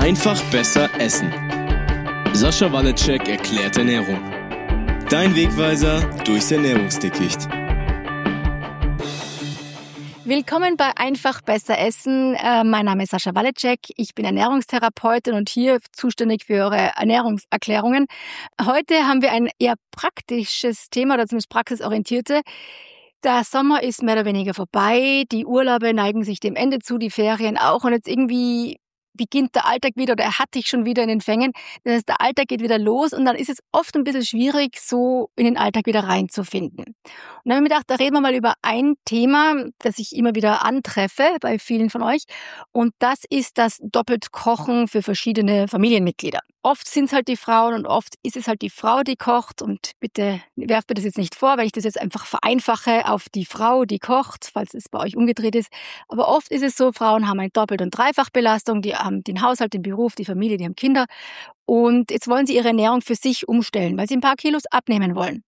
Einfach besser essen. Sascha Waleczek erklärt Ernährung. Dein Wegweiser durchs Ernährungsdickicht. Willkommen bei Einfach besser essen. Mein Name ist Sascha Waleczek. Ich bin Ernährungstherapeutin und hier zuständig für eure Ernährungserklärungen. Heute haben wir ein eher praktisches Thema, oder zumindest praxisorientierte. Der Sommer ist mehr oder weniger vorbei. Die Urlaube neigen sich dem Ende zu, die Ferien auch. Und jetzt irgendwie beginnt der Alltag wieder oder er hat dich schon wieder in den Fängen. Das heißt, der Alltag geht wieder los und dann ist es oft ein bisschen schwierig, so in den Alltag wieder reinzufinden. Und dann habe ich mir gedacht, da reden wir mal über ein Thema, das ich immer wieder antreffe bei vielen von euch. Und das ist das Doppeltkochen für verschiedene Familienmitglieder. Oft sind es halt die Frauen und oft ist es halt die Frau, die kocht. Und bitte werft mir das jetzt nicht vor, weil ich das jetzt einfach vereinfache auf die Frau, die kocht, falls es bei euch umgedreht ist. Aber oft ist es so, Frauen haben eine Doppelt- und Dreifachbelastung, die haben den Haushalt, den Beruf, die Familie, die haben Kinder. Und jetzt wollen sie ihre Ernährung für sich umstellen, weil sie ein paar Kilos abnehmen wollen.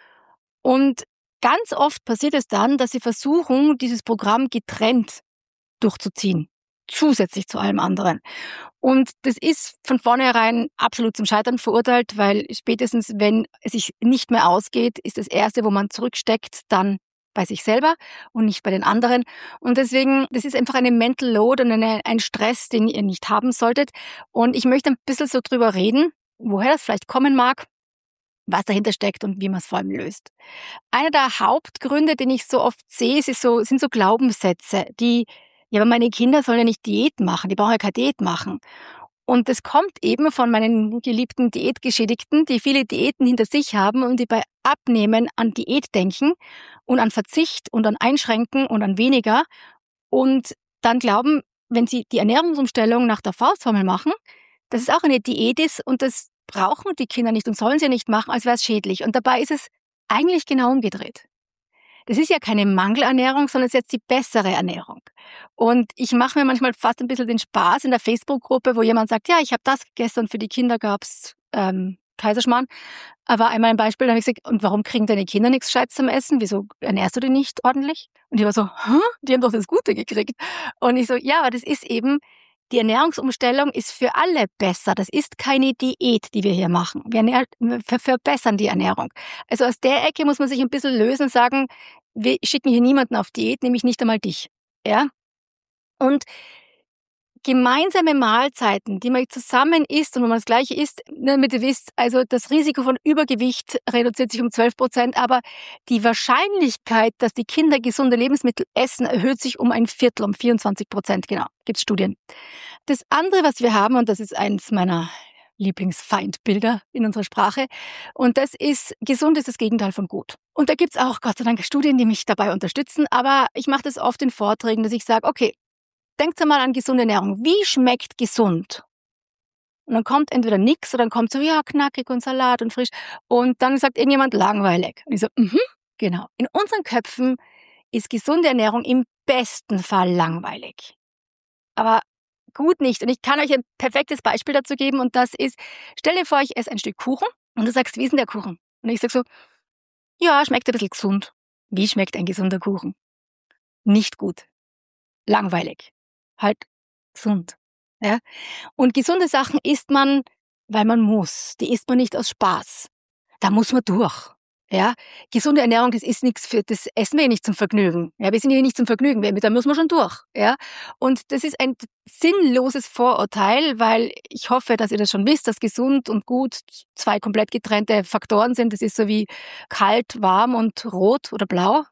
Und ganz oft passiert es dann, dass sie versuchen, dieses Programm getrennt durchzuziehen, zusätzlich zu allem anderen. Und das ist von vornherein absolut zum Scheitern verurteilt, weil spätestens, wenn es sich nicht mehr ausgeht, ist das Erste, wo man zurücksteckt, dann bei sich selber und nicht bei den anderen. Und deswegen, das ist einfach eine Mental Load und ein Stress, den ihr nicht haben solltet. Und ich möchte ein bisschen so drüber reden, woher das vielleicht kommen mag, was dahinter steckt und wie man es vor allem löst. Einer der Hauptgründe, den ich so oft sehe, sind so Glaubenssätze, aber meine Kinder sollen ja nicht Diät machen, die brauchen ja keine Diät machen. Und das kommt eben von meinen geliebten Diätgeschädigten, die viele Diäten hinter sich haben und die bei Abnehmen an Diät denken und an Verzicht und an Einschränken und an weniger und dann glauben, wenn sie die Ernährungsumstellung nach der Faustformel machen, dass es auch eine Diät ist und das brauchen die Kinder nicht und sollen sie nicht machen, als wäre es schädlich. Und dabei ist es eigentlich genau umgedreht. Das ist ja keine Mangelernährung, sondern es ist jetzt die bessere Ernährung. Und ich mache mir manchmal fast ein bisschen den Spaß in der Facebook-Gruppe, wo jemand sagt, ja, ich habe das gegessen und für die Kinder gab's Kaiserschmarrn. Aber einmal ein Beispiel, da habe ich gesagt, und warum kriegen deine Kinder nichts Gescheites zum Essen? Wieso ernährst du die nicht ordentlich? Und die war so, die haben doch das Gute gekriegt. Und ich so, ja, aber das ist eben, die Ernährungsumstellung ist für alle besser. Das ist keine Diät, die wir hier machen. Wir verbessern die Ernährung. Also aus der Ecke muss man sich ein bisschen lösen und sagen, wir schicken hier niemanden auf Diät, nämlich nicht einmal dich. Ja? Und gemeinsame Mahlzeiten, die man zusammen isst und wo man das Gleiche isst, damit ihr wisst, also das Risiko von Übergewicht reduziert sich um 12%, aber die Wahrscheinlichkeit, dass die Kinder gesunde Lebensmittel essen, erhöht sich um ein Viertel, um 24%, genau, gibt's Studien. Das andere, was wir haben, und das ist eins meiner Lieblingsfeindbilder in unserer Sprache, und das ist, gesund ist das Gegenteil von gut. Und da gibt's auch, Gott sei Dank, Studien, die mich dabei unterstützen, aber ich mache das oft in Vorträgen, dass ich sage, okay, denkt einmal an gesunde Ernährung. Wie schmeckt gesund? Und dann kommt entweder nix oder dann kommt so, ja, knackig und Salat und frisch. Und dann sagt irgendjemand langweilig. Und ich so, genau. In unseren Köpfen ist gesunde Ernährung im besten Fall langweilig. Aber gut nicht. Und ich kann euch ein perfektes Beispiel dazu geben und das ist, stell dir vor, ich esse ein Stück Kuchen und du sagst, wie ist denn der Kuchen? Und ich sag so, ja, schmeckt ein bisschen gesund. Wie schmeckt ein gesunder Kuchen? Nicht gut. Langweilig. Halt gesund. Ja? Und gesunde Sachen isst man, weil man muss. Die isst man nicht aus Spaß. Da muss man durch. Ja? Gesunde Ernährung, das ist nichts das essen wir nicht zum Vergnügen. Ja? Wir sind hier nicht zum Vergnügen, da müssen wir schon durch. Ja? Und das ist ein sinnloses Vorurteil, weil ich hoffe, dass ihr das schon wisst, dass gesund und gut zwei komplett getrennte Faktoren sind. Das ist so wie kalt, warm und rot oder blau.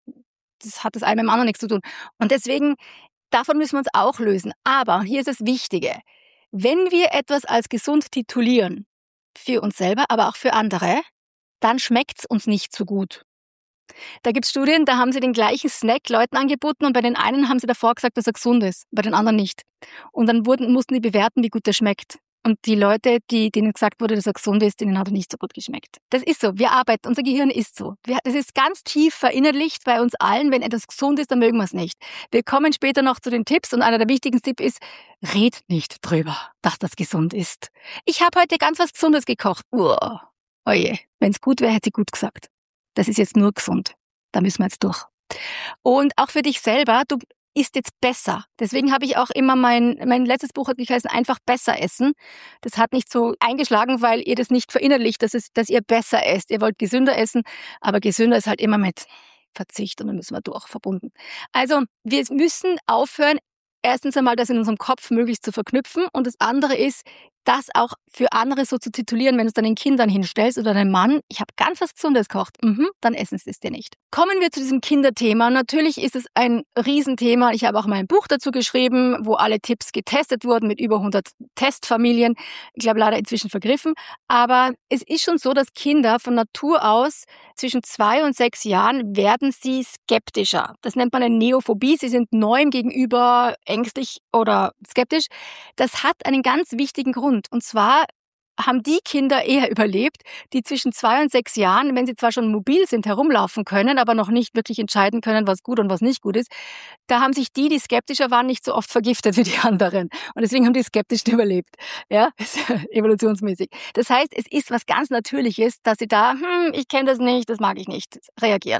Das hat das eine mit dem anderen nichts zu tun. Und deswegen, davon müssen wir uns auch lösen. Aber hier ist das Wichtige. Wenn wir etwas als gesund titulieren, für uns selber, aber auch für andere, dann schmeckt's uns nicht so gut. Da gibt's Studien, da haben sie den gleichen Snack Leuten angeboten und bei den einen haben sie davor gesagt, dass er gesund ist, bei den anderen nicht. Und dann mussten die bewerten, wie gut der schmeckt. Und die Leute, denen gesagt wurde, dass er gesund ist, denen hat er nicht so gut geschmeckt. Das ist so. Wir arbeiten. Unser Gehirn ist so. Das ist ganz tief verinnerlicht bei uns allen. Wenn etwas gesund ist, dann mögen wir es nicht. Wir kommen später noch zu den Tipps und einer der wichtigsten Tipps ist, red nicht drüber, dass das gesund ist. Ich habe heute ganz was Gesundes gekocht. Oje, wenn es gut wäre, hätte sie gut gesagt. Das ist jetzt nur gesund. Da müssen wir jetzt durch. Und auch für dich selber, isst jetzt besser. Deswegen habe ich auch immer mein letztes Buch hat geheißen, einfach besser essen. Das hat nicht so eingeschlagen, weil ihr das nicht verinnerlicht, dass ihr besser esst. Ihr wollt gesünder essen, aber gesünder ist halt immer mit Verzicht und dann müssen wir durch verbunden. Also wir müssen aufhören, erstens einmal das in unserem Kopf möglichst zu verknüpfen und das andere ist, das auch für andere so zu titulieren, wenn du es dann den Kindern hinstellst oder deinem Mann, ich habe ganz was Gesundes gekocht, dann essen sie es dir nicht. Kommen wir zu diesem Kinderthema. Natürlich ist es ein Riesenthema. Ich habe auch mal ein Buch dazu geschrieben, wo alle Tipps getestet wurden mit über 100 Testfamilien. Ich glaube leider inzwischen vergriffen. Aber es ist schon so, dass Kinder von Natur aus zwischen 2 und 6 Jahren werden sie skeptischer. Das nennt man eine Neophobie. Sie sind Neuem gegenüber ängstlich oder skeptisch. Das hat einen ganz wichtigen Grund. Und zwar haben die Kinder eher überlebt, die zwischen 2 und 6 Jahren, wenn sie zwar schon mobil sind, herumlaufen können, aber noch nicht wirklich entscheiden können, was gut und was nicht gut ist, da haben sich die skeptischer waren, nicht so oft vergiftet wie die anderen. Und deswegen haben die Skeptischen überlebt. Ja, evolutionsmäßig. Das heißt, es ist was ganz Natürliches, dass sie da, ich kenne das nicht, das mag ich nicht, reagieren.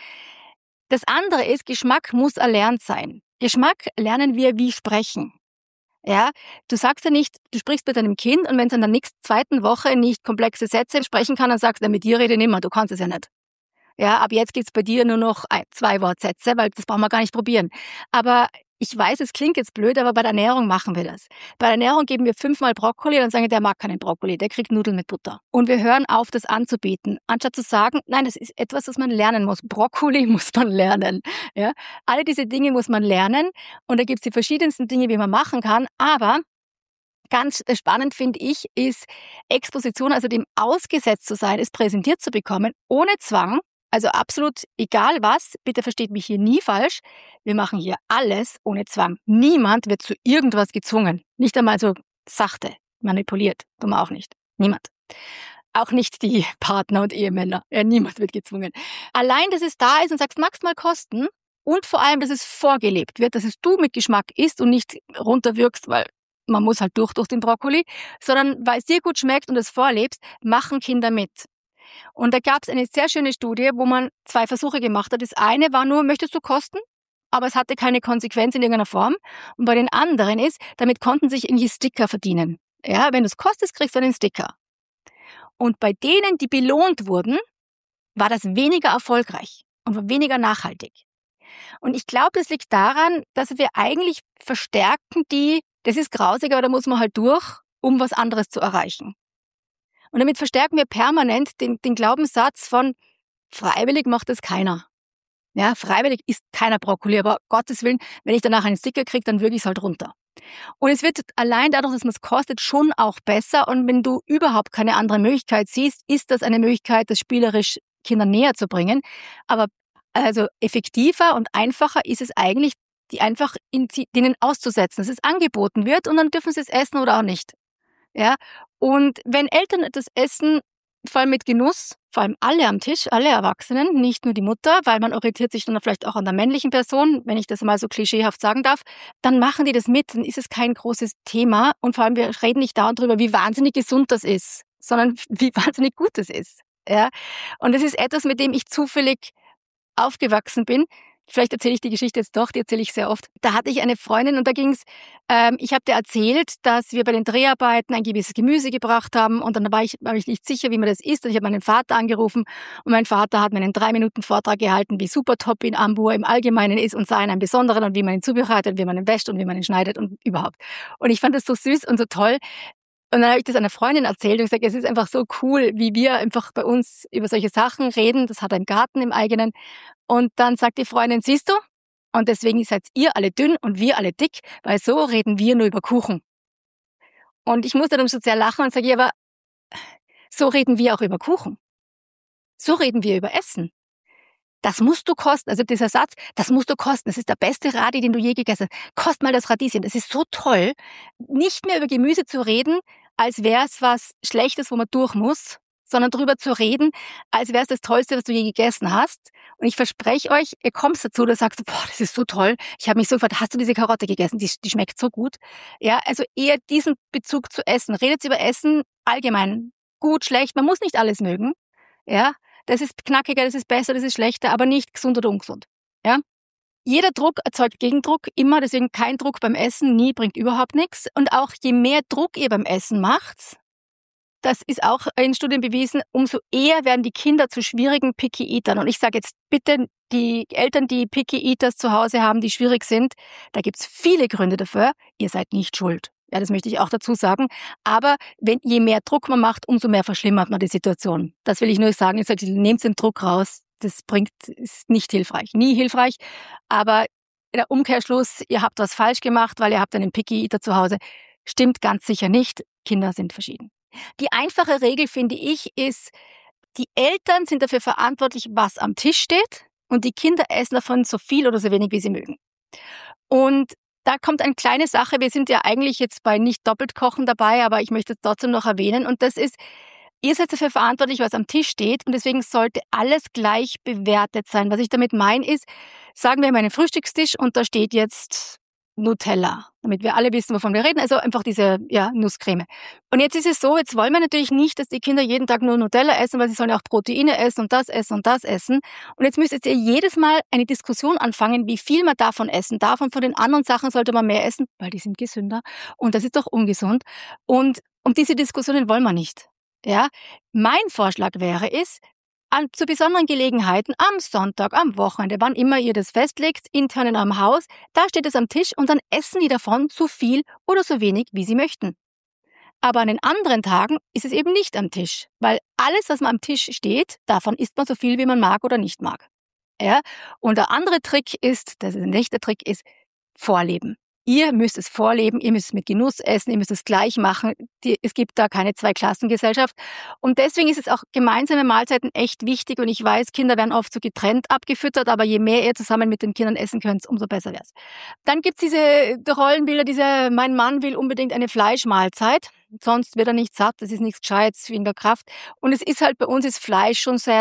Das andere ist, Geschmack muss erlernt sein. Geschmack lernen wir wie Sprechen. Ja, du sagst ja nicht, du sprichst mit deinem Kind und wenn es in der nächsten 2. Woche nicht komplexe Sätze sprechen kann, dann sagst du, mit dir rede ich nicht mehr, du kannst es ja nicht. Ja, ab jetzt gibt's bei dir nur noch 2 Wortsätze, weil das brauchen wir gar nicht probieren. Aber ich weiß, es klingt jetzt blöd, aber bei der Ernährung machen wir das. Bei der Ernährung geben wir 5-mal Brokkoli und dann sagen wir, der mag keinen Brokkoli, der kriegt Nudeln mit Butter. Und wir hören auf, das anzubieten, anstatt zu sagen, nein, das ist etwas, was man lernen muss. Brokkoli muss man lernen. Ja, alle diese Dinge muss man lernen und da gibt's die verschiedensten Dinge, wie man machen kann, aber ganz spannend finde ich, ist Exposition, also dem ausgesetzt zu sein, es präsentiert zu bekommen, ohne Zwang. Also absolut egal was, bitte versteht mich hier nie falsch. Wir machen hier alles ohne Zwang. Niemand wird zu irgendwas gezwungen. Nicht einmal so sachte, manipuliert. Tun wir auch nicht. Niemand. Auch nicht die Partner und Ehemänner. Ja, niemand wird gezwungen. Allein, dass es da ist und sagst, magst mal kosten und vor allem, dass es vorgelebt wird, dass es du mit Geschmack isst und nicht runterwirkst, weil man muss halt durch den Brokkoli, sondern weil es dir gut schmeckt und es vorlebst, machen Kinder mit. Und da gab es eine sehr schöne Studie, wo man 2 Versuche gemacht hat. Das eine war nur, möchtest du kosten? Aber es hatte keine Konsequenz in irgendeiner Form. Und bei den anderen ist, damit konnten sich irgendwie Sticker verdienen. Ja, wenn du es kostest, kriegst du einen Sticker. Und bei denen, die belohnt wurden, war das weniger erfolgreich und war weniger nachhaltig. Und ich glaube, das liegt daran, dass wir eigentlich verstärken das ist grausig, aber da muss man halt durch, um was anderes zu erreichen. Und damit verstärken wir permanent den Glaubenssatz von freiwillig macht es keiner. Ja, freiwillig isst keiner Brokkoli, aber Gottes Willen, wenn ich danach einen Sticker kriege, dann würge ich es halt runter. Und es wird allein dadurch, dass man es kostet, schon auch besser. Und wenn du überhaupt keine andere Möglichkeit siehst, ist das eine Möglichkeit, das spielerisch Kindern näher zu bringen. Aber also effektiver und einfacher ist es eigentlich, die einfach denen auszusetzen, dass es angeboten wird und dann dürfen sie es essen oder auch nicht. Ja, und wenn Eltern etwas essen, vor allem mit Genuss, vor allem alle am Tisch, alle Erwachsenen, nicht nur die Mutter, weil man orientiert sich dann vielleicht auch an der männlichen Person, wenn ich das mal so klischeehaft sagen darf, dann machen die das mit, dann ist es kein großes Thema und vor allem wir reden nicht darüber, wie wahnsinnig gesund das ist, sondern wie wahnsinnig gut das ist. Ja, und das ist etwas, mit dem ich zufällig aufgewachsen bin. Vielleicht erzähle ich die Geschichte jetzt doch, die erzähle ich sehr oft. Da hatte ich eine Freundin und da ging's, ich habe dir erzählt, dass wir bei den Dreharbeiten ein gewisses Gemüse gebracht haben und dann war ich nicht sicher, wie man das isst und ich habe meinen Vater angerufen und mein Vater hat mir einen 3-Minuten-Vortrag gehalten, wie super top in Ambur im Allgemeinen ist und sei in einem Besonderen und wie man ihn zubereitet, wie man ihn wäscht und wie man ihn schneidet und überhaupt. Und ich fand das so süß und so toll. Und dann habe ich das einer Freundin erzählt und gesagt, es ist einfach so cool, wie wir einfach bei uns über solche Sachen reden. Das hat er im Garten im eigenen. Und dann sagt die Freundin, siehst du? Und deswegen seid ihr alle dünn und wir alle dick, weil so reden wir nur über Kuchen. Und ich musste dann schon sehr lachen und sage, ja, aber so reden wir auch über Kuchen. So reden wir über Essen. Das musst du kosten. Also dieser Satz, das musst du kosten. Das ist der beste Radi, den du je gegessen hast. Kost mal das Radieschen. Das ist so toll. Nicht mehr über Gemüse zu reden, als wäre es was Schlechtes, wo man durch muss, sondern darüber zu reden, als wäre es das Tollste, was du je gegessen hast. Und ich verspreche euch, ihr kommt dazu, da sagst du, boah, das ist so toll. Ich habe mich so gefragt, hast du diese Karotte gegessen? Die schmeckt so gut. Ja, also eher diesen Bezug zu Essen. Redet über Essen allgemein. Gut, schlecht. Man muss nicht alles mögen. Ja, das ist knackiger, das ist besser, das ist schlechter, aber nicht gesund oder ungesund. Ja? Jeder Druck erzeugt Gegendruck, immer, deswegen kein Druck beim Essen, nie, bringt überhaupt nichts. Und auch je mehr Druck ihr beim Essen macht, das ist auch in Studien bewiesen, umso eher werden die Kinder zu schwierigen Picky Eatern. Und ich sage jetzt bitte, die Eltern, die Picky Eaters zu Hause haben, die schwierig sind, da gibt's viele Gründe dafür. Ihr seid nicht schuld. Ja, das möchte ich auch dazu sagen. Aber je mehr Druck man macht, umso mehr verschlimmert man die Situation. Das will ich nur sagen. Ich sage, nehmt den Druck raus. Das ist nicht hilfreich. Nie hilfreich. Aber der Umkehrschluss, ihr habt was falsch gemacht, weil ihr habt einen Picky Eater zu Hause, stimmt ganz sicher nicht. Kinder sind verschieden. Die einfache Regel, finde ich, ist, die Eltern sind dafür verantwortlich, was am Tisch steht, und die Kinder essen davon so viel oder so wenig, wie sie mögen. Und da kommt eine kleine Sache, wir sind ja eigentlich jetzt bei nicht doppelt kochen dabei, aber ich möchte es trotzdem noch erwähnen, und das ist, ihr seid dafür verantwortlich, was am Tisch steht, und deswegen sollte alles gleich bewertet sein. Was ich damit meine ist, sagen wir, meinen Frühstückstisch und da steht jetzt Nutella, damit wir alle wissen, wovon wir reden, also einfach diese Nusscreme. Und jetzt ist es so, jetzt wollen wir natürlich nicht, dass die Kinder jeden Tag nur Nutella essen, weil sie sollen ja auch Proteine essen und das essen und das essen. Und jetzt müsst ihr jedes Mal eine Diskussion anfangen, wie viel man davon essen darf, und von den anderen Sachen sollte man mehr essen, weil die sind gesünder und das ist doch ungesund. Und diese Diskussionen wollen wir nicht. Ja, mein Vorschlag wäre es, zu besonderen Gelegenheiten, am Sonntag, am Wochenende, wann immer ihr das festlegt, intern in eurem Haus, da steht es am Tisch und dann essen die davon so viel oder so wenig, wie sie möchten. Aber an den anderen Tagen ist es eben nicht am Tisch, weil alles, was man am Tisch steht, davon isst man so viel, wie man mag oder nicht mag. Ja? Und der andere Trick ist, das ist ein echter Trick, ist Vorleben. Ihr müsst es vorleben, ihr müsst es mit Genuss essen, ihr müsst es gleich machen. Es gibt da keine Zweiklassengesellschaft. Und deswegen ist es auch gemeinsame Mahlzeiten echt wichtig. Und ich weiß, Kinder werden oft so getrennt abgefüttert, aber je mehr ihr zusammen mit den Kindern essen könnt, umso besser wär's. Dann gibt's diese Rollenbilder, mein Mann will unbedingt eine Fleischmahlzeit, sonst wird er nicht satt, das ist nichts Gescheites wegen der Kraft. Und es ist halt, bei uns ist Fleisch schon sehr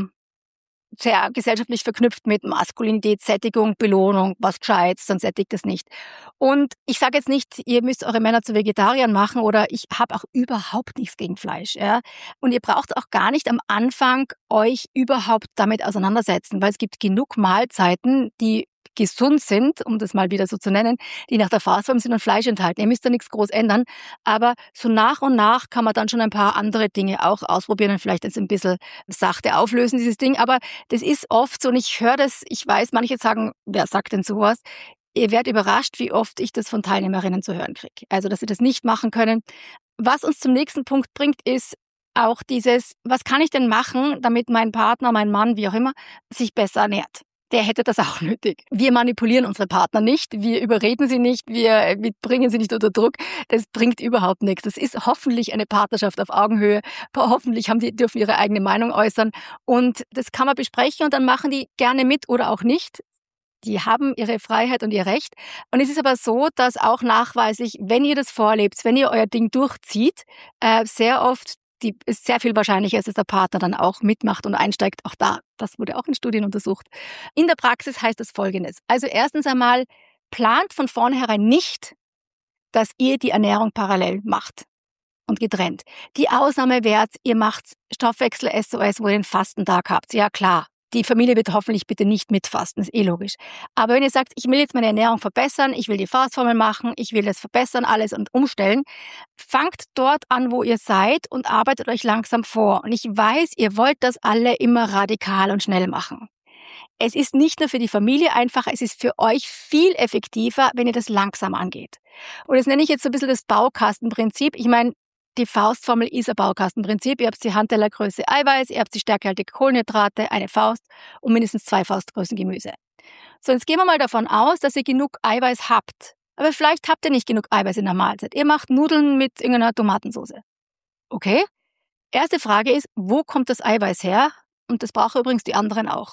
gesellschaftlich verknüpft mit Maskulinität, Sättigung, Belohnung, was Gescheites, sonst sättigt das nicht. Und ich sage jetzt nicht, ihr müsst eure Männer zu Vegetariern machen, oder ich habe auch überhaupt nichts gegen Fleisch. Ja? Und ihr braucht auch gar nicht am Anfang euch überhaupt damit auseinandersetzen, weil es gibt genug Mahlzeiten, die gesund sind, um das mal wieder so zu nennen, die nach der Fassform sind und Fleisch enthalten. Ihr müsst da nichts groß ändern, aber so nach und nach kann man dann schon ein paar andere Dinge auch ausprobieren und vielleicht jetzt ein bisschen sachte auflösen, dieses Ding. Aber das ist oft so, und ich höre das, ich weiß, manche sagen, wer sagt denn sowas? Ihr werdet überrascht, wie oft ich das von Teilnehmerinnen zu hören kriege. Also, dass sie das nicht machen können. Was uns zum nächsten Punkt bringt, ist auch dieses, was kann ich denn machen, damit mein Partner, mein Mann, wie auch immer, sich besser ernährt? Der hätte das auch nötig. Wir manipulieren unsere Partner nicht, wir überreden sie nicht, wir bringen sie nicht unter Druck. Das bringt überhaupt nichts. Das ist hoffentlich eine Partnerschaft auf Augenhöhe. Hoffentlich dürfen ihre eigene Meinung äußern. Und das kann man besprechen und dann machen die gerne mit oder auch nicht. Die haben ihre Freiheit und ihr Recht. Und es ist aber so, dass auch nachweislich, wenn ihr das vorlebt, wenn ihr euer Ding durchzieht, sehr oft ist sehr viel wahrscheinlicher, dass der Partner dann auch mitmacht und einsteigt. Auch das wurde auch in Studien untersucht. In der Praxis heißt das Folgendes. Also erstens einmal, plant von vornherein nicht, dass ihr die Ernährung parallel macht und getrennt. Die Ausnahme wäre, ihr macht Stoffwechsel-SOS, wo ihr den Fastentag habt. Ja klar, die Familie wird hoffentlich bitte nicht mitfasten, ist logisch. Aber wenn ihr sagt, ich will jetzt meine Ernährung verbessern, ich will die Fastformel machen, ich will das verbessern alles und umstellen, fangt dort an, wo ihr seid und arbeitet euch langsam vor. Und ich weiß, ihr wollt das alle immer radikal und schnell machen. Es ist nicht nur für die Familie einfacher, es ist für euch viel effektiver, wenn ihr das langsam angeht. Und das nenne ich jetzt so ein bisschen das Baukastenprinzip. Ich meine, die Faustformel ist ein Baukastenprinzip. Ihr habt die Handtellergröße Eiweiß, ihr habt die stärkehaltige Kohlenhydrate, eine Faust und mindestens 2 Faustgrößen Gemüse. So, jetzt gehen wir mal davon aus, dass ihr genug Eiweiß habt. Aber vielleicht habt ihr nicht genug Eiweiß in der Mahlzeit. Ihr macht Nudeln mit irgendeiner Tomatensauce. Okay? Erste Frage ist, wo kommt das Eiweiß her? Und das brauchen übrigens die anderen auch.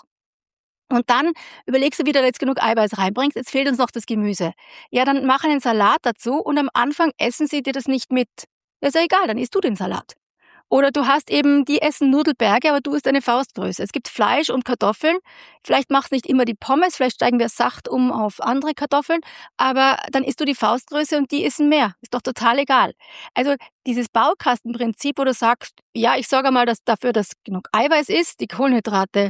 Und dann überlegst du, wie du jetzt genug Eiweiß reinbringst. Jetzt fehlt uns noch das Gemüse. Ja, dann mach einen Salat dazu und am Anfang essen sie dir das nicht mit. Das ist ja egal, dann isst du den Salat. Oder du hast eben, die essen Nudelberge, aber du isst eine Faustgröße. Es gibt Fleisch und Kartoffeln. Vielleicht machst du nicht immer die Pommes, vielleicht steigen wir sacht um auf andere Kartoffeln, aber dann isst du die Faustgröße und die essen mehr. Ist doch total egal. Also dieses Baukastenprinzip, wo du sagst, ja, ich sorge mal dafür, dass genug Eiweiß ist, die Kohlenhydrate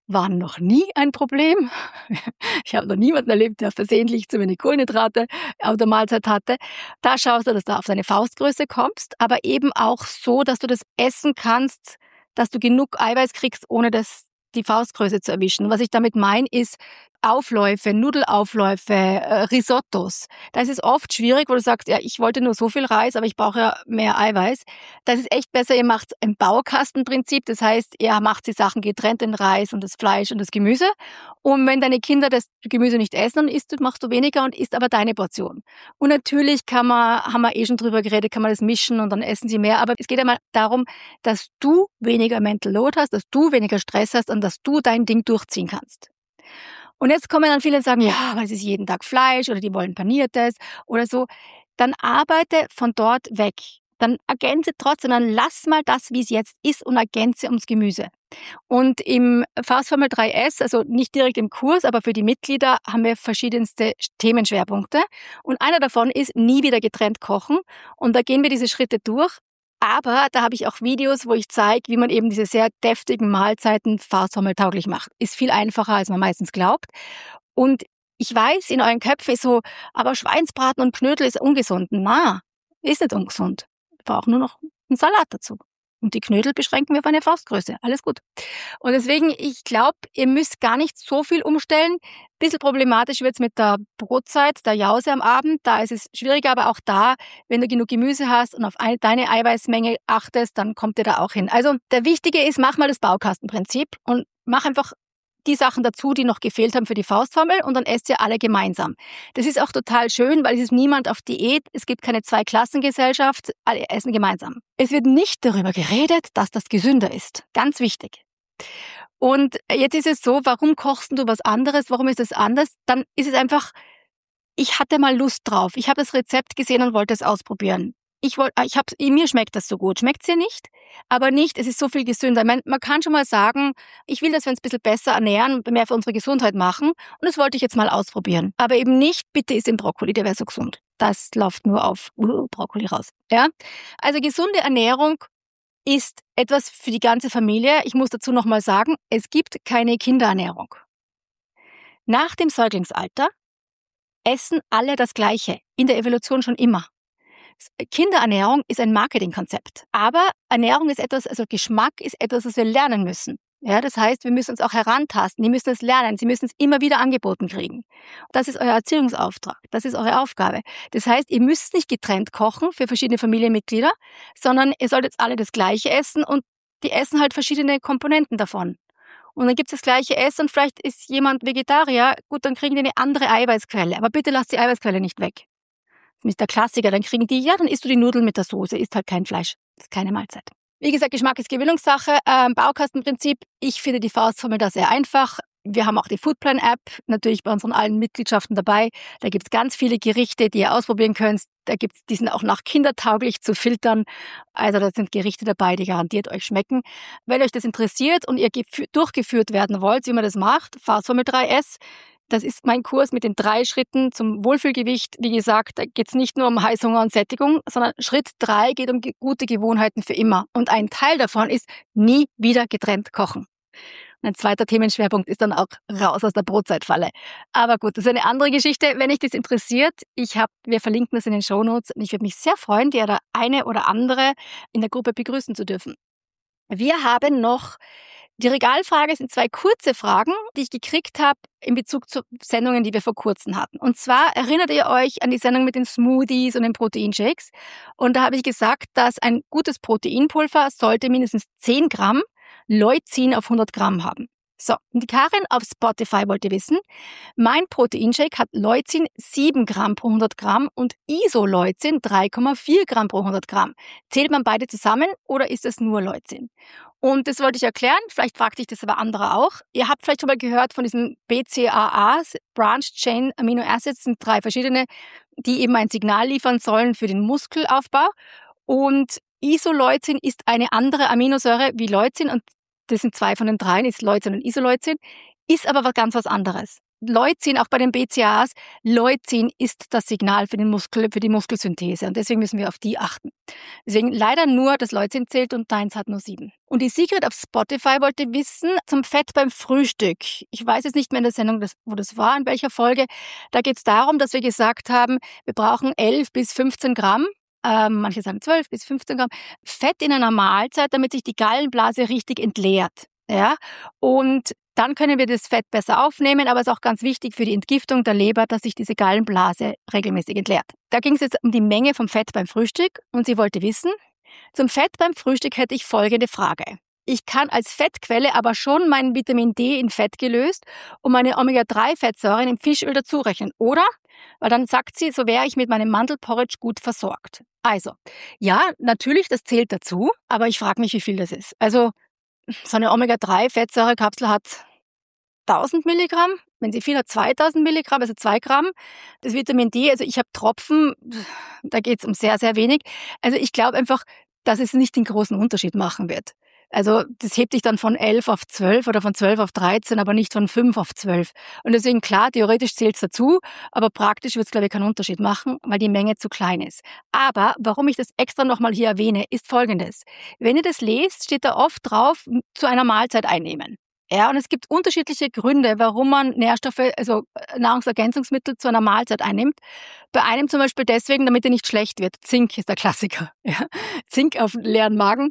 waren noch nie ein Problem. Ich habe noch niemanden erlebt, der versehentlich zu wenig Kohlenhydrate auf der Mahlzeit hatte. Da schaust du, dass du auf deine Faustgröße kommst, aber eben auch so, dass du das essen kannst, dass du genug Eiweiß kriegst, ohne die Faustgröße zu erwischen. Was ich damit meine, ist Aufläufe, Nudelaufläufe, Risottos. Da ist es oft schwierig, wo du sagst, ja, ich wollte nur so viel Reis, aber ich brauche ja mehr Eiweiß. Das ist echt besser, ihr macht ein Baukastenprinzip. Das heißt, ihr macht die Sachen getrennt, den Reis und das Fleisch und das Gemüse. Und wenn deine Kinder das Gemüse nicht essen, dann machst du weniger und isst aber deine Portion. Und natürlich haben wir schon drüber geredet, kann man das mischen und dann essen sie mehr. Aber es geht einmal darum, dass du weniger Mental Load hast, dass du weniger Stress hast und dass du dein Ding durchziehen kannst. Und jetzt kommen dann viele und sagen, ja, weil es ist jeden Tag Fleisch oder die wollen Paniertes oder so. Dann arbeite von dort weg. Dann ergänze trotzdem, dann lass mal das, wie es jetzt ist und ergänze ums Gemüse. Und im Faustformel 3S, also nicht direkt im Kurs, aber für die Mitglieder haben wir verschiedenste Themenschwerpunkte. Und einer davon ist nie wieder getrennt kochen. Und da gehen wir diese Schritte durch. Aber da habe ich auch Videos, wo ich zeige, wie man eben diese sehr deftigen Mahlzeiten faustformeltauglich macht. Ist viel einfacher, als man meistens glaubt. Und ich weiß, in euren Köpfen ist so, aber Schweinsbraten und Knödel ist ungesund. Na, ist nicht ungesund. Wir brauchen nur noch einen Salat dazu. Und die Knödel beschränken wir auf eine Faustgröße. Alles gut. Und deswegen, ich glaube, ihr müsst gar nicht so viel umstellen. Bisschen problematisch wird's mit der Brotzeit, der Jause am Abend. Da ist es schwieriger, aber auch da, wenn du genug Gemüse hast und auf deine Eiweißmenge achtest, dann kommt ihr da auch hin. Also der Wichtige ist, mach mal das Baukastenprinzip und mach einfach die Sachen dazu, die noch gefehlt haben für die Faustformel und dann esst ihr alle gemeinsam. Das ist auch total schön, weil es ist niemand auf Diät, es gibt keine Zweiklassengesellschaft, alle essen gemeinsam. Es wird nicht darüber geredet, dass das gesünder ist. Ganz wichtig. Und jetzt ist es so, warum kochst du was anderes? Warum ist es anders? Dann ist es einfach, ich hatte mal Lust drauf. Ich habe das Rezept gesehen und wollte es ausprobieren. Mir schmeckt das so gut. Schmeckt's dir nicht? Aber nicht, es ist so viel gesünder. Man kann schon mal sagen, ich will, dass wir uns ein bisschen besser ernähren und mehr für unsere Gesundheit machen. Und das wollte ich jetzt mal ausprobieren. Aber eben nicht, bitte isst den Brokkoli, der wäre so gesund. Das läuft nur auf Brokkoli raus. Ja? Also gesunde Ernährung ist etwas für die ganze Familie. Ich muss dazu nochmal sagen, es gibt keine Kinderernährung. Nach dem Säuglingsalter essen alle das Gleiche. In der Evolution schon immer. Kinderernährung ist ein Marketingkonzept. Aber Ernährung ist etwas, also Geschmack ist etwas, was wir lernen müssen. Ja, das heißt, wir müssen uns auch herantasten. Die müssen es lernen. Sie müssen es immer wieder angeboten kriegen. Das ist euer Erziehungsauftrag. Das ist eure Aufgabe. Das heißt, ihr müsst nicht getrennt kochen für verschiedene Familienmitglieder, sondern ihr sollt jetzt alle das Gleiche essen und die essen halt verschiedene Komponenten davon. Und dann gibt es das gleiche Essen und vielleicht ist jemand Vegetarier. Gut, dann kriegen die eine andere Eiweißquelle. Aber bitte lasst die Eiweißquelle nicht weg. Das ist der Klassiker, dann kriegen die, ja, dann isst du die Nudeln mit der Soße, isst halt kein Fleisch, ist keine Mahlzeit. Wie gesagt, Geschmack ist Gewöhnungssache, Baukastenprinzip, ich finde die Faustformel da sehr einfach. Wir haben auch die Foodplan-App, natürlich bei unseren allen Mitgliedschaften dabei. Da gibt's ganz viele Gerichte, die ihr ausprobieren könnt. Die sind auch nach kindertauglich zu filtern. Also da sind Gerichte dabei, die garantiert euch schmecken. Wenn euch das interessiert und ihr durchgeführt werden wollt, wie man das macht, Faustformel 3S, das ist mein Kurs mit den 3 Schritten zum Wohlfühlgewicht. Wie gesagt, da geht es nicht nur um Heißhunger und Sättigung, sondern Schritt 3 geht um gute Gewohnheiten für immer. Und ein Teil davon ist, nie wieder getrennt kochen. Und ein zweiter Themenschwerpunkt ist dann auch raus aus der Brotzeitfalle. Aber gut, das ist eine andere Geschichte. Wenn euch das interessiert, wir verlinken das in den Shownotes. Und ich würde mich sehr freuen, dir da eine oder andere in der Gruppe begrüßen zu dürfen. Wir haben noch die Regalfrage, sind 2 kurze Fragen, die ich gekriegt habe in Bezug zu Sendungen, die wir vor kurzem hatten. Und zwar erinnert ihr euch an die Sendung mit den Smoothies und den Proteinshakes. Und da habe ich gesagt, dass ein gutes Proteinpulver sollte mindestens 10 Gramm Leucin auf 100 Gramm haben. So, und die Karin auf Spotify wollte wissen, mein Proteinshake hat Leucin 7 Gramm pro 100 Gramm und Isoleucin 3,4 Gramm pro 100 Gramm. Zählt man beide zusammen oder ist es nur Leucin? Und das wollte ich erklären, vielleicht fragt dich das aber andere auch. Ihr habt vielleicht schon mal gehört von diesen BCAAs, Branched Chain Amino Acids, sind 3 verschiedene, die eben ein Signal liefern sollen für den Muskelaufbau. Und Isoleucin ist eine andere Aminosäure wie Leucin und das sind 2 von den 3, ist Leucin und Isoleucin, ist aber ganz was anderes. Leucin, auch bei den BCAAs, Leucin ist das Signal für die Muskelsynthese und deswegen müssen wir auf die achten. Deswegen leider nur das Leucin zählt und deins hat nur 7. Und die Sigrid auf Spotify wollte wissen zum Fett beim Frühstück. Ich weiß jetzt nicht mehr in der Sendung, wo das war, in welcher Folge. Da geht es darum, dass wir gesagt haben, wir brauchen 11 bis 15 Gramm. Manche sagen 12 bis 15 Gramm Fett in einer Mahlzeit, damit sich die Gallenblase richtig entleert. Ja? Und dann können wir das Fett besser aufnehmen, aber es ist auch ganz wichtig für die Entgiftung der Leber, dass sich diese Gallenblase regelmäßig entleert. Da ging es jetzt um die Menge vom Fett beim Frühstück und sie wollte wissen, zum Fett beim Frühstück hätte ich folgende Frage. Ich kann als Fettquelle aber schon mein Vitamin D in Fett gelöst und meine Omega-3-Fettsäuren im Fischöl dazu rechnen, oder? Weil dann sagt sie, so wäre ich mit meinem Mandelporridge gut versorgt. Also, ja, natürlich, das zählt dazu, aber ich frage mich, wie viel das ist. Also, so eine Omega-3-Fettsäurekapsel hat 1000 Milligramm, wenn sie viel hat 2000 Milligramm, also 2 Gramm. Das Vitamin D, also ich habe Tropfen, da geht es um sehr, sehr wenig. Also ich glaube einfach, dass es nicht den großen Unterschied machen wird. Also das hebt dich dann von 11 auf 12 oder von 12 auf 13, aber nicht von 5 auf 12. Und deswegen klar, theoretisch zählt es dazu, aber praktisch wird es, glaube ich, keinen Unterschied machen, weil die Menge zu klein ist. Aber warum ich das extra nochmal hier erwähne, ist Folgendes. Wenn ihr das lest, steht da oft drauf, zu einer Mahlzeit einnehmen. Ja, und es gibt unterschiedliche Gründe, warum man Nährstoffe, also Nahrungsergänzungsmittel zu einer Mahlzeit einnimmt. Bei einem zum Beispiel deswegen, damit er nicht schlecht wird. Zink ist der Klassiker. Ja. Zink auf leeren Magen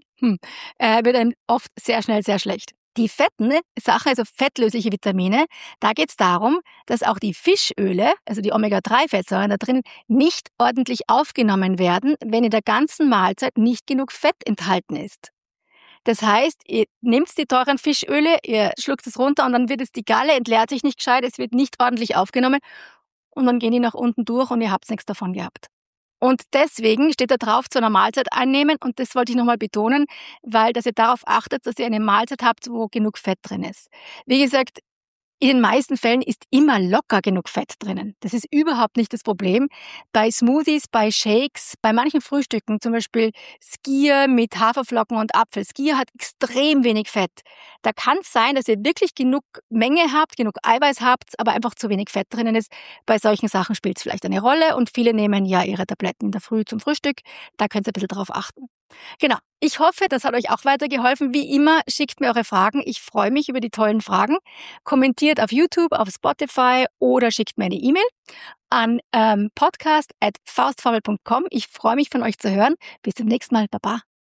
wird einem oft sehr schnell sehr schlecht. Die Sache, also fettlösliche Vitamine, da geht es darum, dass auch die Fischöle, also die Omega-3-Fettsäuren da drin, nicht ordentlich aufgenommen werden, wenn in der ganzen Mahlzeit nicht genug Fett enthalten ist. Das heißt, ihr nehmt die teuren Fischöle, ihr schluckt es runter und dann wird es die Galle, entleert sich nicht gescheit, es wird nicht ordentlich aufgenommen und dann gehen die nach unten durch und ihr habt nichts davon gehabt. Und deswegen steht da drauf, zu einer Mahlzeit einnehmen und das wollte ich nochmal betonen, weil dass ihr darauf achtet, dass ihr eine Mahlzeit habt, wo genug Fett drin ist. Wie gesagt, in den meisten Fällen ist immer locker genug Fett drinnen. Das ist überhaupt nicht das Problem. Bei Smoothies, bei Shakes, bei manchen Frühstücken, zum Beispiel Skier mit Haferflocken und Apfel. Skier hat extrem wenig Fett. Da kann es sein, dass ihr wirklich genug Menge habt, genug Eiweiß habt, aber einfach zu wenig Fett drinnen ist. Bei solchen Sachen spielt es vielleicht eine Rolle und viele nehmen ja ihre Tabletten in der Früh zum Frühstück. Da könnt ihr ein bisschen drauf achten. Genau. Ich hoffe, das hat euch auch weitergeholfen. Wie immer, schickt mir eure Fragen. Ich freue mich über die tollen Fragen. Kommentiert auf YouTube, auf Spotify oder schickt mir eine E-Mail an podcast@faustformel.com. Ich freue mich, von euch zu hören. Bis zum nächsten Mal. Baba.